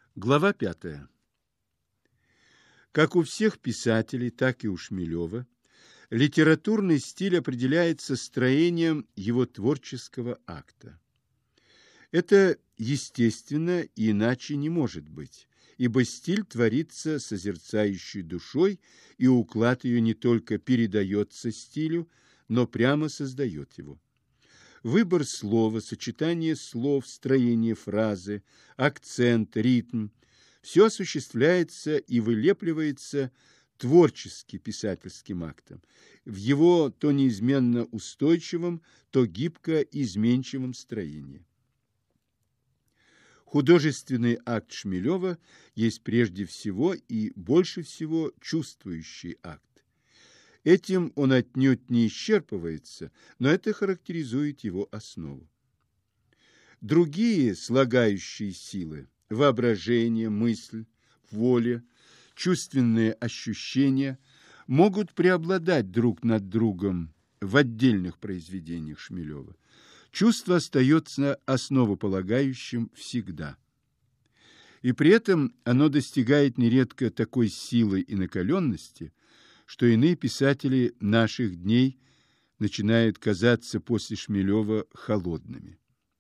Глава 5. Как у всех писателей, так и у Шмелева, литературный стиль определяется строением его творческого акта. Это естественно и иначе не может быть, ибо стиль творится созерцающей душой, и уклад ее не только передается стилю, но прямо создает его. Выбор слова, сочетание слов, строение фразы, акцент, ритм – все осуществляется и вылепливается творчески писательским актом, в его то неизменно устойчивом, то гибко изменчивом строении. Художественный акт Шмелева есть прежде всего и больше всего чувствующий акт. Этим он отнюдь не исчерпывается, но это характеризует его основу. Другие слагающие силы – воображение, мысль, воля, чувственные ощущения – могут преобладать друг над другом в отдельных произведениях Шмелева. Чувство остается основополагающим всегда. И при этом оно достигает нередко такой силы и накаленности, что иные писатели наших дней начинают казаться после Шмелева холодными.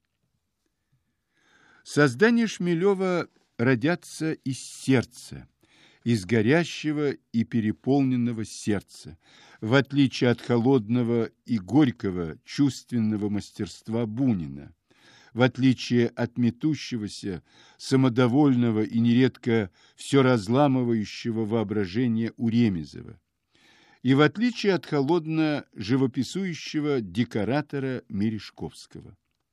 Создания Шмелева родятся из сердца, из горящего и переполненного сердца, в отличие от холодного и горького чувственного мастерства Бунина, в отличие от метущегося, самодовольного и нередко все разламывающего воображения Уремезова, и в отличие от холодно живописующего декоратора Мережковского.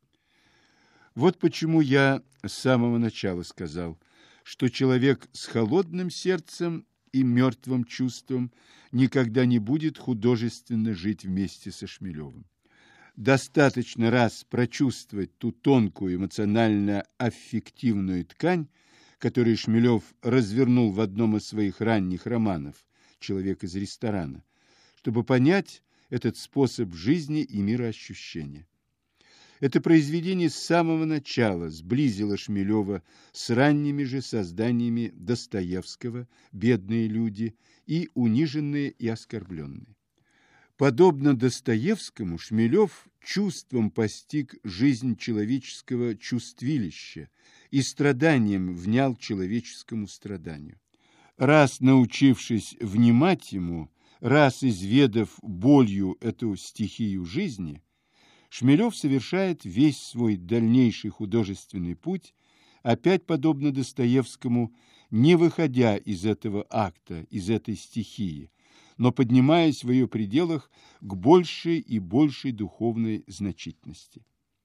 Вот почему я с самого начала сказал, что человек с холодным сердцем и мертвым чувством никогда не будет художественно жить вместе со Шмелевым. Достаточно раз прочувствовать ту тонкую эмоционально-аффективную ткань, которую Шмелев развернул в одном из своих ранних романов «Человек из ресторана», чтобы понять этот способ жизни и мироощущения. Это произведение с самого начала сблизило Шмелева с ранними же созданиями Достоевского «Бедные люди» и «Униженные и оскорбленные». Подобно Достоевскому, Шмелев чувством постиг жизнь человеческого чувствилища и страданием внял человеческому страданию. Раз научившись внимать ему, раз изведав болью эту стихию жизни, Шмелев совершает весь свой дальнейший художественный путь, опять подобно Достоевскому, не выходя из этого акта, из этой стихии, но поднимаясь в ее пределах к большей и большей духовной значительности.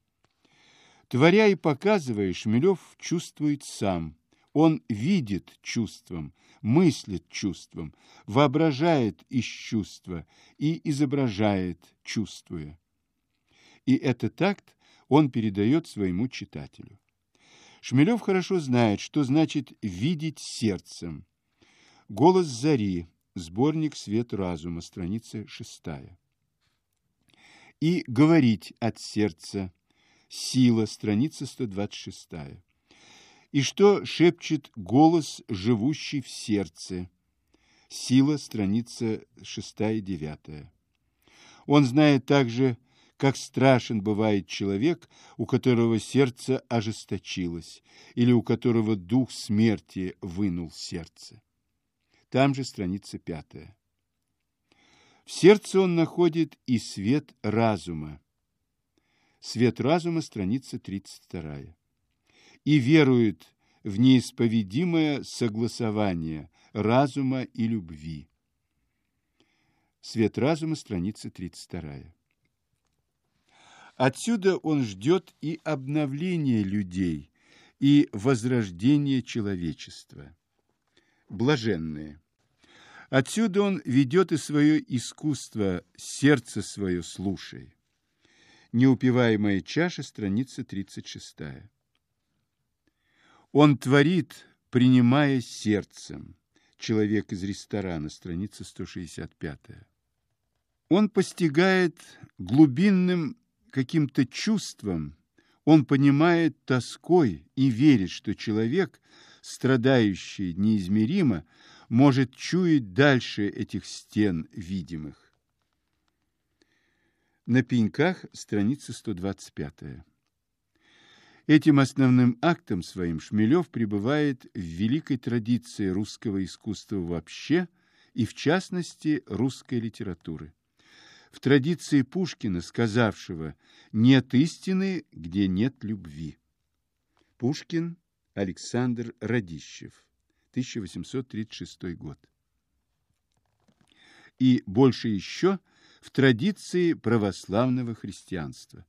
Творя и показывая, Шмелев чувствует сам. Он видит чувством, мыслит чувством, воображает из чувства и изображает, чувствуя. И этот акт он передает своему читателю. Шмелев хорошо знает, что значит «видеть сердцем». «Голос зари», сборник «Свет разума», страница 6. И «говорить от сердца», «Сила», страница 126. И что шепчет голос, живущий в сердце, «Сила», страница 6-9. Он знает также, как страшен бывает человек, у которого сердце ожесточилось, или у которого дух смерти вынул сердце. Там же страница 5. В сердце он находит и свет разума. Свет разума, страница 32. И верует в неисповедимое согласование разума и любви. Свет разума, страница 32. Отсюда он ждет и обновления людей, и возрождения человечества. Блаженные. Отсюда он ведет и свое искусство, сердце свое слушай. Неупиваемая чаша, страница 36. Он творит, принимая сердцем. Человек из ресторана, страница 165. Он постигает глубинным каким-то чувством, он понимает тоской и верит, что человек страдающий неизмеримо, может чуять дальше этих стен видимых. На пеньках, страница 125. Этим основным актом своим Шмелев пребывает в великой традиции русского искусства вообще и, в частности, русской литературы. В традиции Пушкина, сказавшего «нет истины, где нет любви». Пушкин Александр Радищев, 1836 год. И больше еще в традиции православного христианства.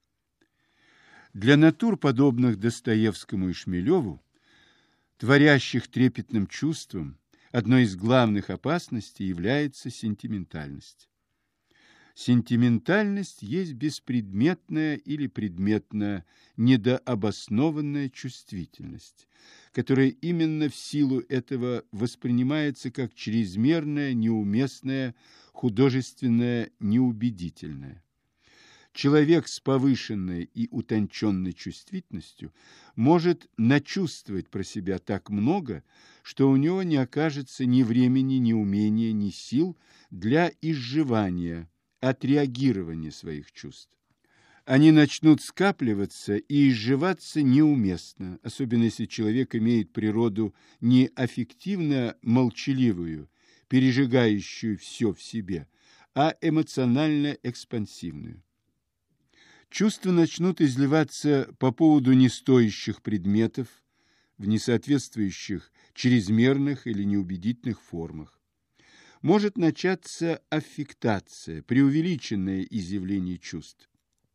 Для натур, подобных Достоевскому и Шмелеву, творящих трепетным чувством, одной из главных опасностей является сентиментальность. Сентиментальность есть беспредметная или предметная недообоснованная чувствительность, которая именно в силу этого воспринимается как чрезмерная, неуместная, художественная, неубедительная. Человек с повышенной и утонченной чувствительностью может начувствовать про себя так много, что у него не окажется ни времени, ни умения, ни сил для изживания, отреагирования своих чувств. Они начнут скапливаться и изживаться неуместно, особенно если человек имеет природу не аффективно-молчаливую, пережигающую все в себе, а эмоционально-экспансивную. Чувства начнут изливаться по поводу нестоящих предметов в несоответствующих чрезмерных или неубедительных формах. Может начаться аффектация, преувеличенное изъявление чувств.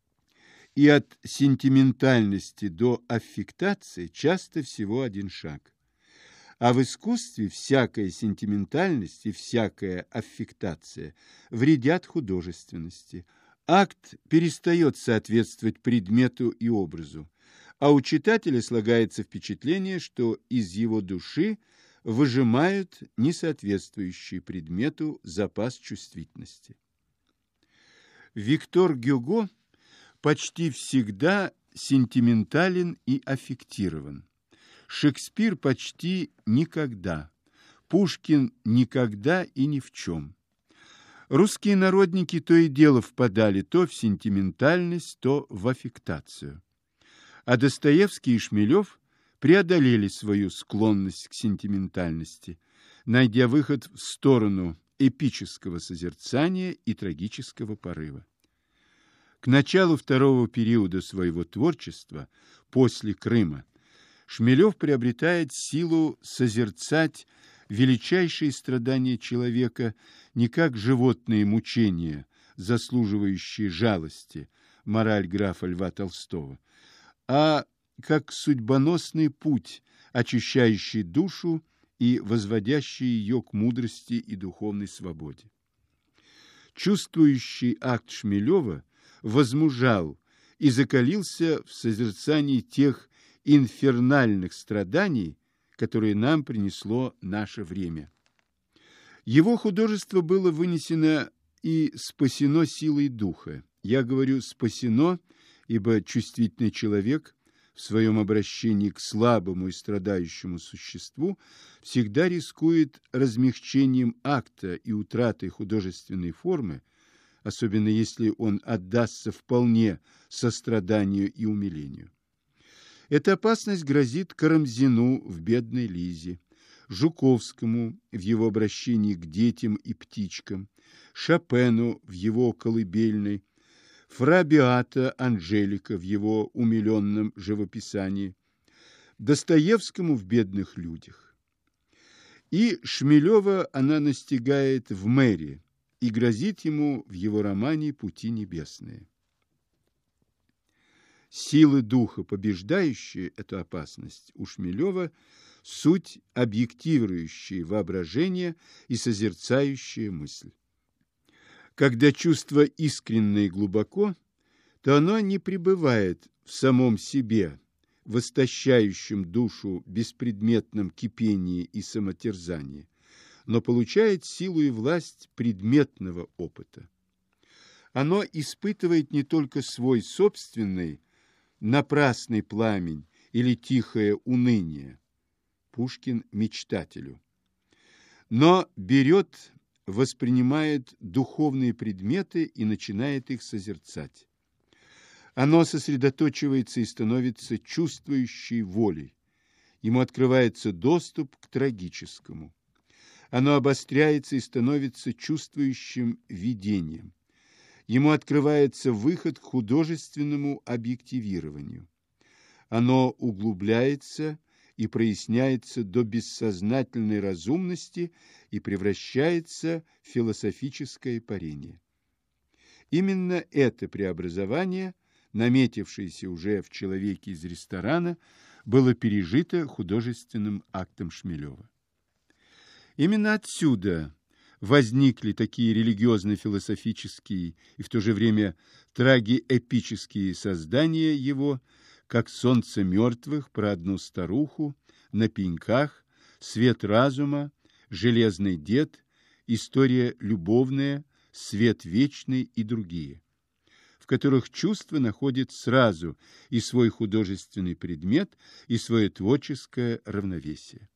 И от сентиментальности до аффектации часто всего один шаг. А в искусстве всякая сентиментальность и всякая аффектация вредят художественности. Акт перестает соответствовать предмету и образу, а у читателя слагается впечатление, что из его души выжимают несоответствующий предмету запас чувствительности. Виктор Гюго почти всегда сентиментален и аффектирован. Шекспир почти никогда, Пушкин никогда и ни в чем. Русские народники то и дело впадали то в сентиментальность, то в аффектацию. А Достоевский и Шмелев преодолели свою склонность к сентиментальности, найдя выход в сторону эпического созерцания и трагического порыва. К началу второго периода своего творчества, после Крыма, Шмелев приобретает силу созерцать величайшие страдания человека не как животные мучения, заслуживающие жалости, мораль графа Льва Толстого, а как судьбоносный путь, очищающий душу и возводящий ее к мудрости и духовной свободе. Чувствующий акт Шмелева возмужал и закалился в созерцании тех инфернальных страданий, которые нам принесло наше время. Его художество было вынесено и спасено силой духа. Я говорю «спасено», ибо чувствительный человек в своем обращении к слабому и страдающему существу всегда рискует размягчением акта и утратой художественной формы, особенно если он отдастся вполне состраданию и умилению. Эта опасность грозит Карамзину в «Бедной Лизе», Жуковскому в его обращении к детям и птичкам, Шопену в его «Колыбельной», Фра Беата Анжелика в его умиленном живописании, Достоевскому в «Бедных людях». И Шмелева она настигает в «Мэри» и грозит ему в его романе «Пути небесные». Силы духа, побеждающие эту опасность, у Шмелева суть объективирующая воображение и созерцающая мысль. Когда чувство искренне и глубоко, то оно не пребывает в самом себе, в истощающем душу беспредметном кипении и самотерзании, но получает силу и власть предметного опыта. Оно испытывает не только свой собственный напрасный пламень или тихое уныние. Пушкин мечтателю. Но берет, воспринимает духовные предметы и начинает их созерцать. Оно сосредоточивается и становится чувствующей волей. Ему открывается доступ к трагическому. Оно обостряется и становится чувствующим видением. Ему открывается выход к художественному объективированию. Оно углубляется и проясняется до бессознательной разумности и превращается в философическое парение. Именно это преобразование, наметившееся уже в человеке из ресторана, было пережито художественным актом Шмелева. Именно отсюда возникли такие религиозно-философические и в то же время трагиэпические создания его, как «Солнце мертвых» про одну старуху, «На пеньках», «Свет разума», «Железный дед», «История любовная», «Свет вечный» и другие, в которых чувство находит сразу и свой художественный предмет, и свое творческое равновесие.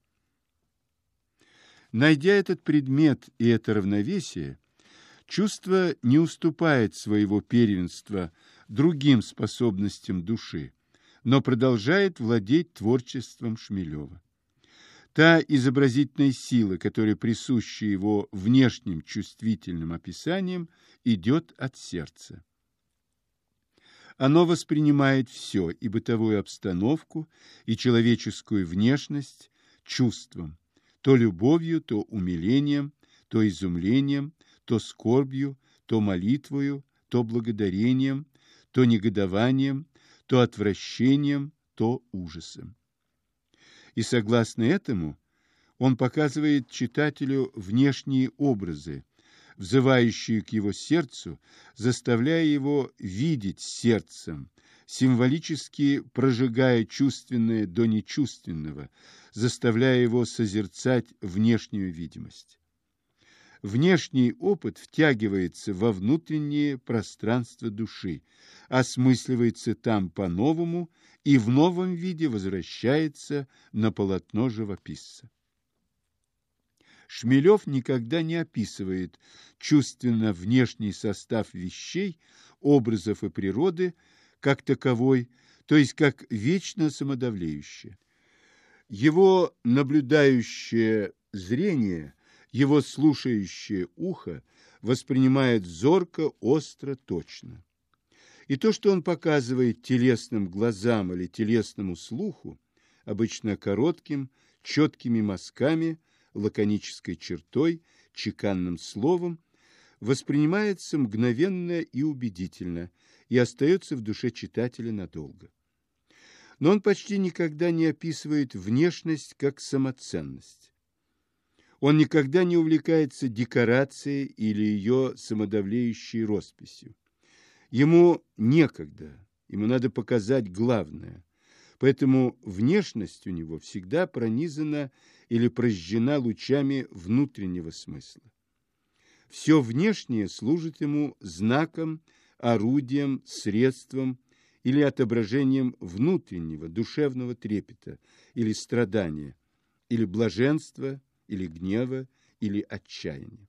Найдя этот предмет и это равновесие, чувство не уступает своего первенства другим способностям души, но продолжает владеть творчеством Шмелева. Та изобразительная сила, которая присуща его внешним чувствительным описаниям, идет от сердца. Оно воспринимает все, и бытовую обстановку, и человеческую внешность, чувством, то любовью, то умилением, то изумлением, то скорбью, то молитвою, то благодарением, то негодованием, то отвращением, то ужасом. И согласно этому он показывает читателю внешние образы, взывающие к его сердцу, заставляя его видеть сердцем, символически прожигая чувственное до нечувственного, заставляя его созерцать внешнюю видимость. Внешний опыт втягивается во внутреннее пространство души, осмысливается там по-новому и в новом виде возвращается на полотно живописца. Шмелев никогда не описывает чувственно внешний состав вещей, образов и природы как таковой, то есть как вечно самодовлеющее. Его наблюдающее зрение, его слушающее ухо воспринимает зорко, остро, точно. И то, что он показывает телесным глазам или телесному слуху, обычно коротким, четкими мазками, лаконической чертой, чеканным словом, воспринимается мгновенно и убедительно и остается в душе читателя надолго. Но он почти никогда не описывает внешность как самоценность. Он никогда не увлекается декорацией или ее самодовлеющей росписью. Ему некогда, ему надо показать главное. Поэтому внешность у него всегда пронизана или прожжена лучами внутреннего смысла. Все внешнее служит ему знаком, орудием, средством или отображением внутреннего, душевного трепета или страдания, или блаженства, или гнева, или отчаяния.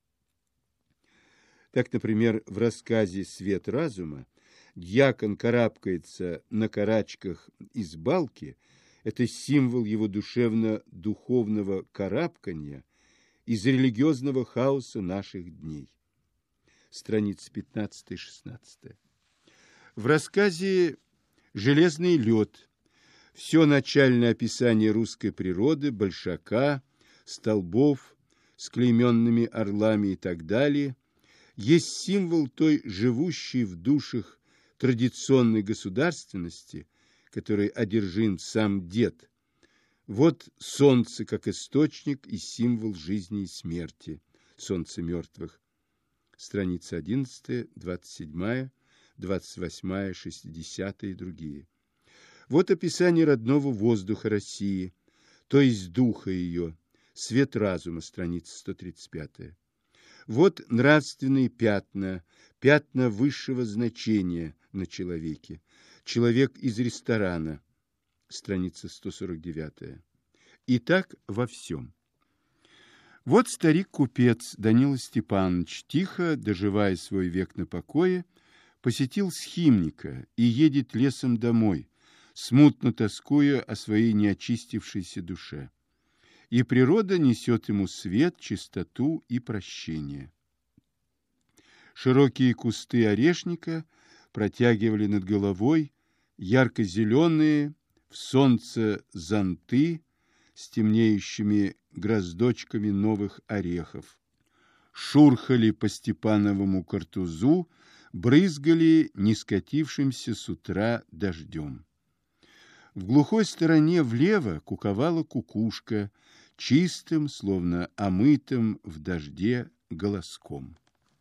Так, например, в рассказе «Свет разума» дьякон карабкается на карачках из балки, это символ его душевно-духовного карабкания из религиозного хаоса наших дней. Страницы 15-16. В рассказе «Железный лед» все начальное описание русской природы, большака, столбов с клейменными орлами и так далее, есть символ той живущей в душах традиционной государственности, которой одержим сам дед. Вот солнце как источник и символ жизни и смерти, солнце мертвых. Страница 11, 27, 28, 60 и другие. Вот описание родного воздуха России, то есть духа ее, свет разума, страница 135. Вот нравственные пятна, пятна высшего значения на человеке. Человек из ресторана, страница 149. И так во всем. Вот старик-купец Данила Степанович, тихо, доживая свой век на покое, посетил схимника и едет лесом домой, смутно тоскуя о своей неочистившейся душе. И природа несет ему свет, чистоту и прощение. Широкие кусты орешника протягивали над головой ярко-зеленые в солнце зонты с темнеющими гроздочками новых орехов. Шурхали по Степановому картузу, брызгали не скатившимся с утра дождем. В глухой стороне влево куковала кукушка чистым, словно омытым в дожде голоском.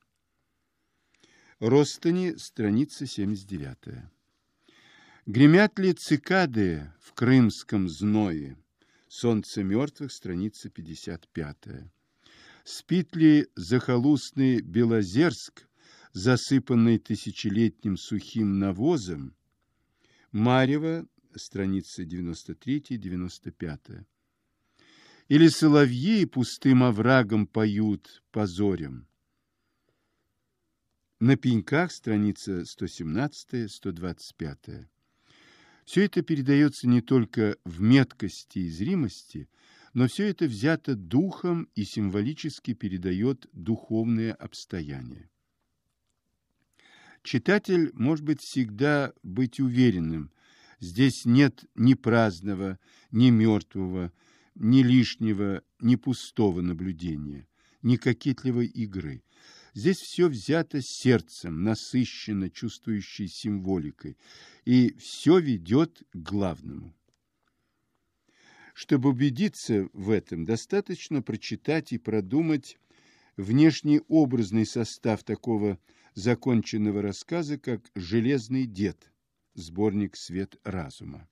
Ростани, страница 79. Гремят ли цикады в крымском зное? Солнце мертвых, страница 55. Спит ли захолустный Белозерск, засыпанный тысячелетним сухим навозом? Марьево, страница 93-95. Или соловьи пустым оврагом поют позорем? На пеньках, страница 117-125. Все это передается не только в меткости и зримости, но все это взято духом и символически передает духовное обстояние. Читатель может всегда быть уверенным, здесь нет ни праздного, ни мертвого, ни лишнего, ни пустого наблюдения, ни кокетливой игры. Здесь все взято сердцем, насыщенно чувствующей символикой, и все ведет к главному. Чтобы убедиться в этом, достаточно прочитать и продумать внешнеобразный состав такого законченного рассказа, как «Железный дед», сборник «Свет разума».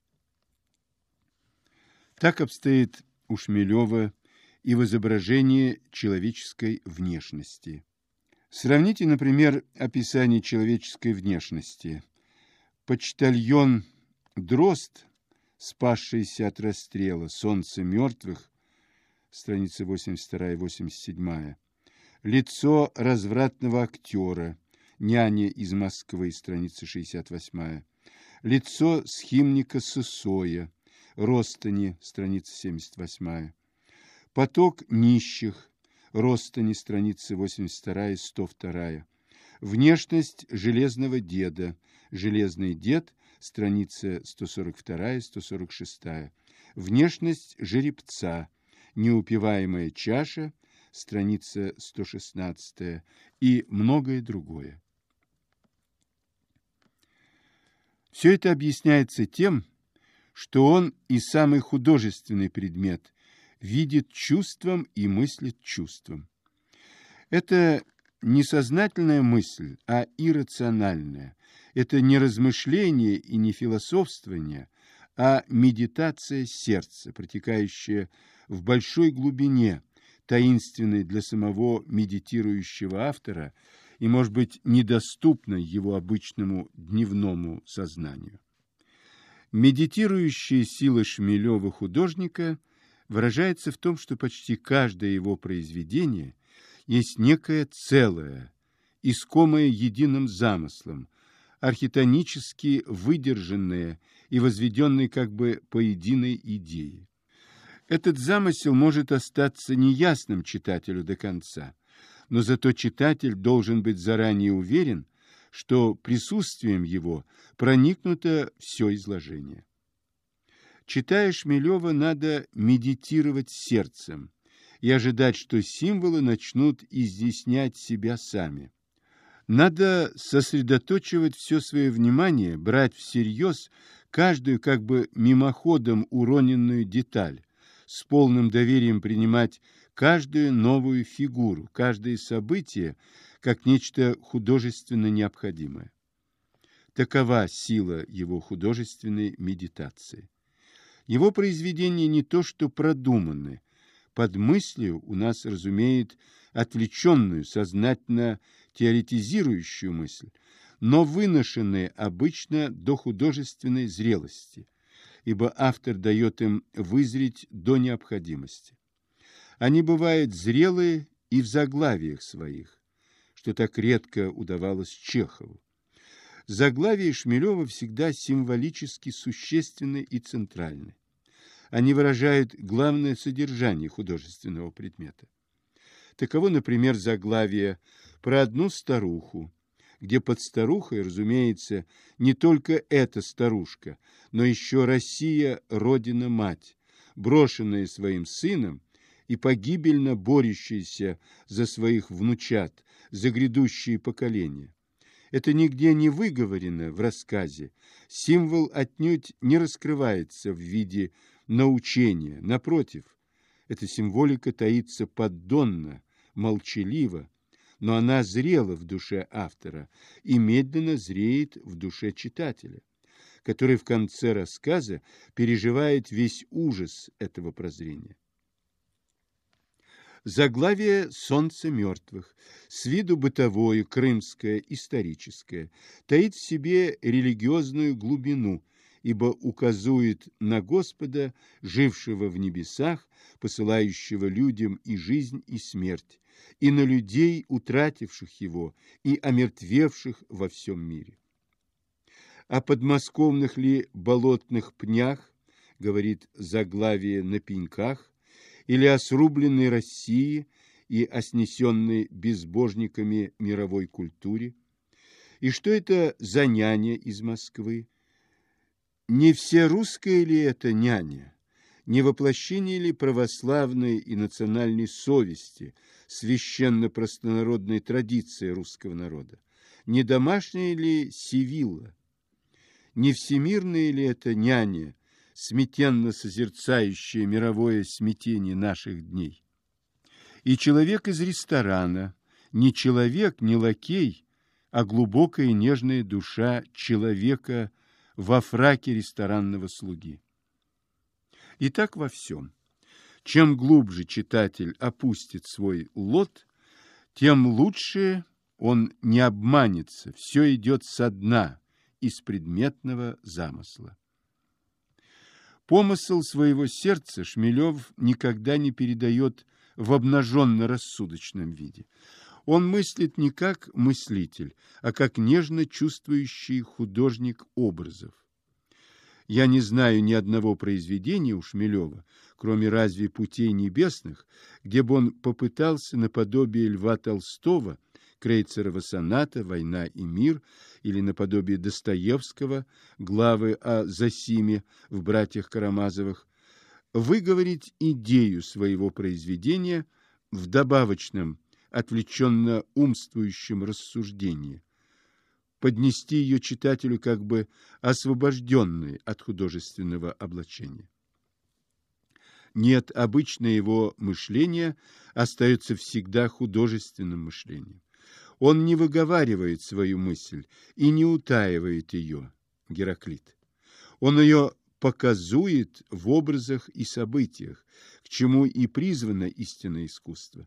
Так обстоит у Шмелева и в изображении человеческой внешности. Сравните, например, описание человеческой внешности. Почтальон Дрозд, спасшийся от расстрела, «Солнце мертвых», страницы 82-87. Лицо развратного актера, «Няня из Москвы», страница 68. Лицо схимника Сысоя, Ростани, страница 78. Поток нищих, Ростани, страницы 82-102. Внешность железного деда, Железный дед, страница 142-146. Внешность жеребца, Неупиваемая чаша, страница 116, и многое другое. Все это объясняется тем, что он и самый художественный предмет видит чувством и мыслит чувством. Это не сознательная мысль, а иррациональная. Это не размышление и не философствование, а медитация сердца, протекающая в большой глубине, таинственной для самого медитирующего автора и, может быть, недоступной его обычному дневному сознанию. Медитирующая сила Шмелева художника выражается в том, что почти каждое его произведение есть некое целое, искомое единым замыслом, архитектонически выдержанное и возведенное как бы по единой идее. Этот замысел может остаться неясным читателю до конца, но зато читатель должен быть заранее уверен, что присутствием его проникнуто все изложение. Читая Шмелева, надо медитировать сердцем и ожидать, что символы начнут изъяснять себя сами. Надо сосредоточивать все свое внимание, брать всерьез каждую как бы мимоходом уроненную деталь, с полным доверием принимать каждую новую фигуру, каждое событие как нечто художественно необходимое. Такова сила его художественной медитации. Его произведения не то что продуманы, под мыслью у нас разумеет отвлеченную, сознательно теоретизирующую мысль, но выношенные обычно до художественной зрелости. ибо автор дает им вызреть до необходимости. Они бывают зрелые и в заглавиях своих, что так редко удавалось Чехову. Заглавия Шмелева всегда символически существенны и центральны. Они выражают главное содержание художественного предмета. Таково, например, заглавие про одну старуху, где под старухой, разумеется, не только эта старушка, но еще Россия, Родина-Мать, брошенная своим сыном и погибельно борющаяся за своих внучат, за грядущие поколения. Это нигде не выговорено в рассказе, символ отнюдь не раскрывается в виде научения, напротив, эта символика таится поддонно, молчаливо, но она зрела в душе автора и медленно зреет в душе читателя, который в конце рассказа переживает весь ужас этого прозрения. Заглавие «Солнце мертвых», с виду бытовое, крымское, историческое, таит в себе религиозную глубину, ибо указует на Господа, жившего в небесах, посылающего людям и жизнь, и смерть, и на людей, утративших его, и омертвевших во всем мире. О подмосковных ли болотных пнях, говорит заглавие «На пеньках», или о срубленной России и о снесенной безбожниками мировой культуре? И что это за няня из Москвы? Не всерусская ли это няня? Не воплощение ли православной и национальной совести, священно-простонародной традиции русского народа? Не домашняя ли Севилла? Не всемирная ли это няня, смятенно созерцающее мировое смятение наших дней? И человек из ресторана, не человек, не лакей, а глубокая и нежная душа человека во фраке ресторанного слуги. И так во всем. Чем глубже читатель опустит свой лот, тем лучше он не обманется, все идет со дна, из предметного замысла. Помысл своего сердца Шмелев никогда не передает в обнаженно-рассудочном виде. Он мыслит не как мыслитель, а как нежно чувствующий художник образов. Я не знаю ни одного произведения у Шмелева, кроме разве «Путей небесных», где бы он попытался наподобие Льва Толстого, Крейцерова соната «Война и мир» или наподобие Достоевского главы о Зосиме в «Братьях Карамазовых» выговорить идею своего произведения в добавочном, отвлеченно умствующем рассуждении, поднести ее читателю как бы освобожденной от художественного облачения. Нет, обычное его мышление остается всегда художественным мышлением. Он не выговаривает свою мысль и не утаивает ее, Гераклит. Он ее показует в образах и событиях, к чему и призвано истинное искусство.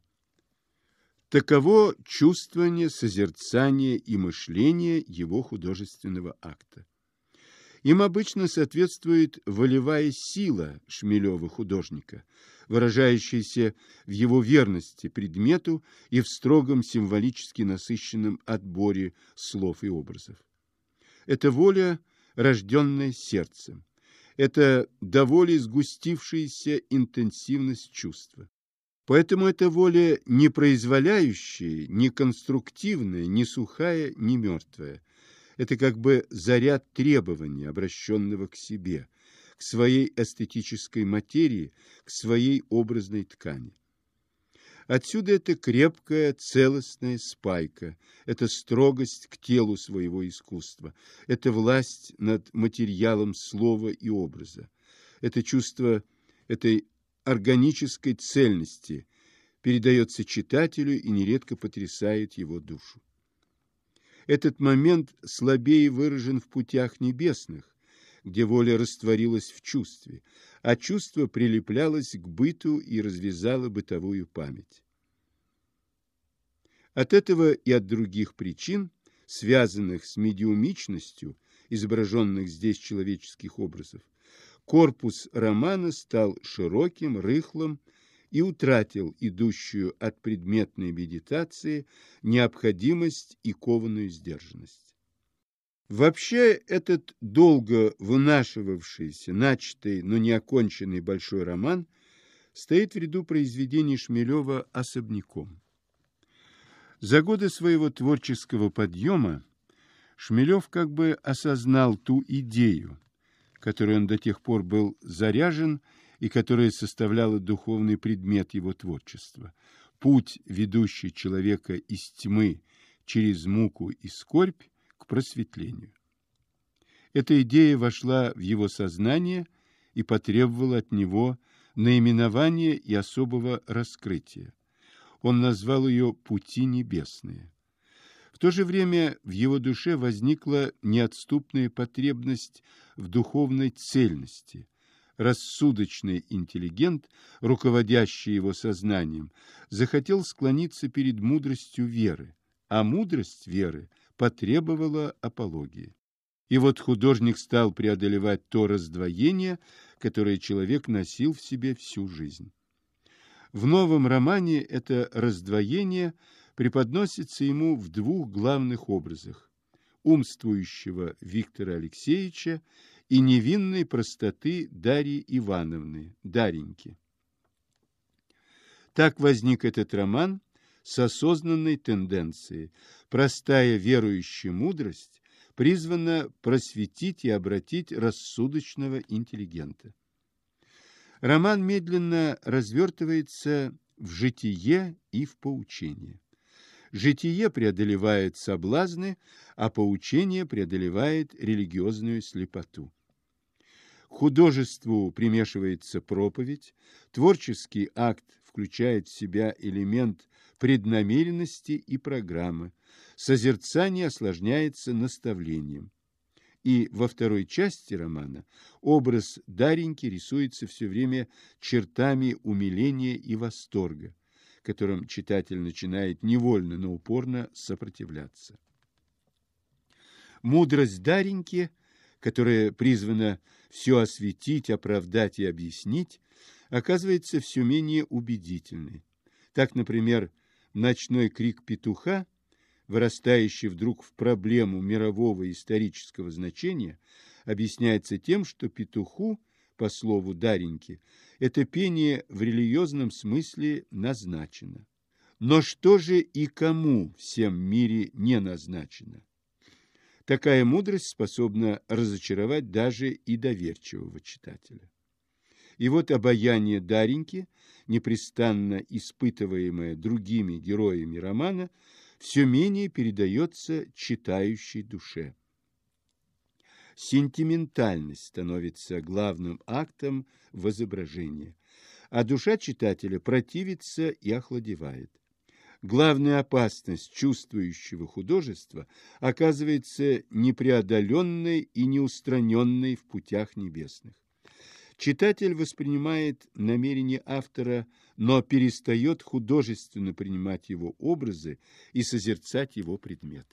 Таково чувствование, созерцание и мышление его художественного акта. Им обычно соответствует волевая сила Шмелева художника, выражающаяся в его верности предмету и в строгом символически насыщенном отборе слов и образов. Это воля, рожденная сердцем. Это до воли сгустившаяся интенсивность чувства. Поэтому эта воля не произволяющая, не конструктивная, не сухая, не мертвая. Это как бы заряд требований, обращенного к себе, к своей эстетической материи, к своей образной ткани. Отсюда это крепкая, целостная спайка, это строгость к телу своего искусства, это власть над материалом слова и образа, это чувство этой органической цельности передается читателю и нередко потрясает его душу. Этот момент слабее выражен в «Путях небесных», где воля растворилась в чувстве, а чувство прилеплялось к быту и развязало бытовую память. От этого и от других причин, связанных с медиумичностью изображенных здесь человеческих образов, корпус романа стал широким, рыхлым и утратил идущую от предметной медитации необходимость и кованую сдержанность. Вообще, этот долго вынашивавшийся, начатый, но не оконченный большой роман стоит в ряду произведений Шмелева особняком. За годы своего творческого подъема Шмелев как бы осознал ту идею, которой он до тех пор был заряжен и которая составляла духовный предмет его творчества. Путь, ведущий человека из тьмы через муку и скорбь к просветлению. Эта идея вошла в его сознание и потребовала от него наименования и особого раскрытия. Он назвал ее «Пути небесные». В то же время в его душе возникла неотступная потребность в духовной цельности. Рассудочный интеллигент, руководящий его сознанием, захотел склониться перед мудростью веры, а мудрость веры потребовала апологии. И вот художник стал преодолевать то раздвоение, которое человек носил в себе всю жизнь. В новом романе это раздвоение преподносится ему в двух главных образах – умствующего Виктора Алексеевича и невинной простоты Дарьи Ивановны, Дареньки. Так возник этот роман с осознанной тенденцией. Простая верующая мудрость призвана просветить и обратить рассудочного интеллигента. Роман медленно развертывается в житие и в поучение. Житие преодолевает соблазны, а поучение преодолевает религиозную слепоту. К художеству примешивается проповедь, творческий акт включает в себя элемент преднамеренности и программы, созерцание осложняется наставлением. И во второй части романа образ Дареньки рисуется все время чертами умиления и восторга, которым читатель начинает невольно, но упорно сопротивляться. Мудрость Дареньки, которая призвана все осветить, оправдать и объяснить, оказывается все менее убедительной. Так, например, ночной крик петуха, вырастающий вдруг в проблему мирового исторического значения, объясняется тем, что петуху, по слову Дареньки, это пение в религиозном смысле назначено. Но что же и кому в всем мире не назначено? Такая мудрость способна разочаровать даже и доверчивого читателя. И вот обаяние Дареньки, непрестанно испытываемое другими героями романа, все менее передается читающей душе. Сентиментальность становится главным актом в изображении, а душа читателя противится и охладевает. Главная опасность чувствующего художества оказывается непреодоленной и неустраненной в путях небесных. Читатель воспринимает намерение автора, но перестает художественно принимать его образы и созерцать его предмет.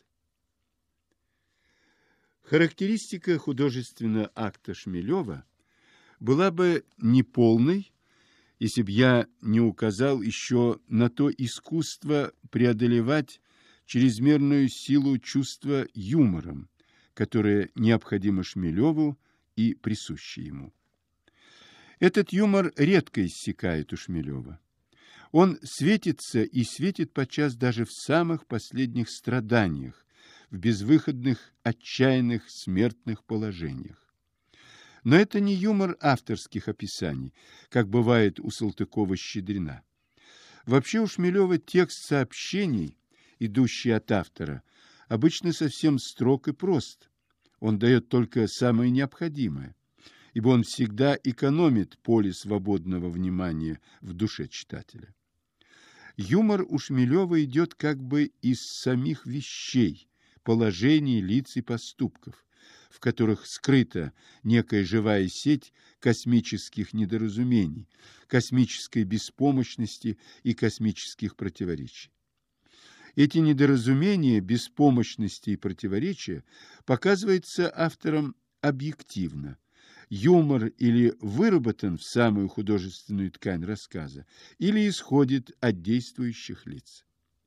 Характеристика художественного акта Шмелева была бы неполной, если б я не указал еще на то искусство преодолевать чрезмерную силу чувства юмором, которое необходимо Шмелеву и присуще ему. Этот юмор редко иссякает у Шмелева. Он светится и светит подчас даже в самых последних страданиях, в безвыходных, отчаянных, смертных положениях. Но это не юмор авторских описаний, как бывает у Салтыкова-Щедрина. Вообще у Шмелева текст сообщений, идущий от автора, обычно совсем строг и прост. Он дает только самое необходимое, ибо он всегда экономит поле свободного внимания в душе читателя. Юмор у Шмелева идет как бы из самих вещей, положений, лиц и поступков, в которых скрыта некая живая сеть космических недоразумений, космической беспомощности и космических противоречий. Эти недоразумения, беспомощности и противоречия показываются автором объективно. юмор или выработан в самую художественную ткань рассказа, или исходит от действующих лиц.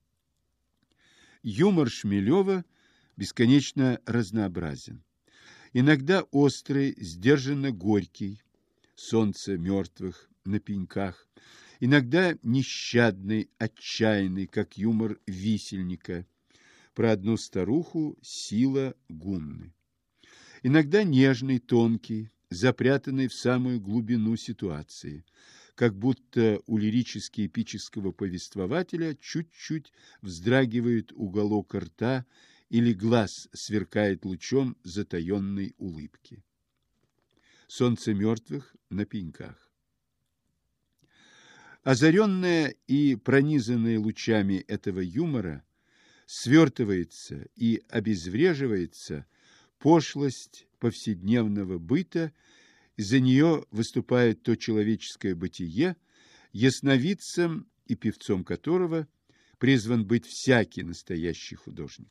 Юмор Шмелева бесконечно разнообразен. Иногда острый, сдержанно горький, солнце мертвых на пеньках, иногда нещадный, отчаянный, как юмор висельника, про одну старуху Сила Гумны. Иногда нежный, тонкий, запрятанный в самую глубину ситуации, как будто у лирически-эпического повествователя чуть-чуть вздрагивает уголок рта или глаз сверкает лучом затаенной улыбки. Солнце мертвых на пеньках. Озаренная и пронизанная лучами этого юмора свертывается и обезвреживается пошлость повседневного быта, из-за нее выступает то человеческое бытие, ясновидцем и певцом которого призван быть всякий настоящий художник.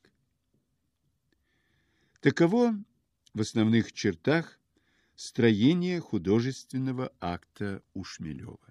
Таково в основных чертах строение художественного акта у Шмелева.